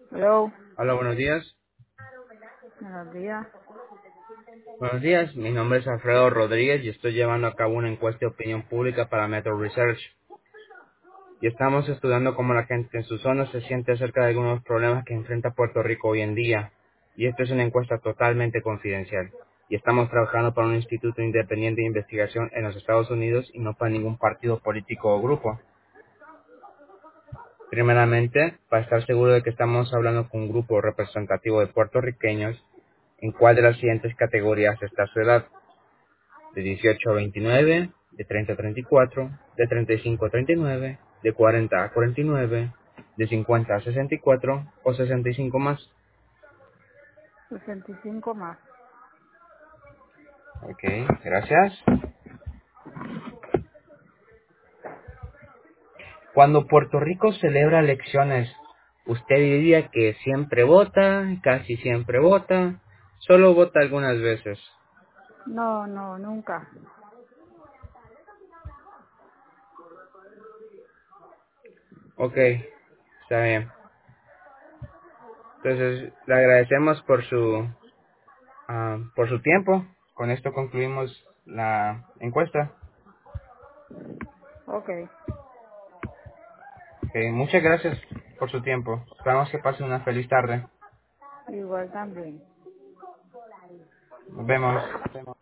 Hello. Hola, buenos días. Buenos días. Buenos días, mi nombre es Alfredo Rodríguez y estoy llevando a cabo una encuesta de opinión pública para Metro Research. Y estamos estudiando cómo la gente en su zona se siente acerca de algunos problemas que enfrenta Puerto Rico hoy en día. Y esto es una encuesta totalmente confidencial. Y estamos trabajando para un instituto independiente de investigación en los Estados Unidos y no para ningún partido político o grupo. Primeramente, para estar seguro de que estamos hablando con un grupo representativo de puertorriqueños, ¿en cuál de las siguientes categorías está su edad? De 18 a 29, de 30 a 34, de 35 a 39, de 40 a 49, de 50 a 64 o 65 más. 65 más. Ok, gracias. Cuando Puerto Rico celebra elecciones, ¿usted diría que siempre vota, casi siempre vota, solo vota algunas veces? No, no, nunca. Ok, está bien. Entonces, le agradecemos por su tiempo. Con esto concluimos la encuesta. Ok. Ok, muchas gracias por su tiempo. Esperamos que pasen una feliz tarde. Igual también. Nos vemos.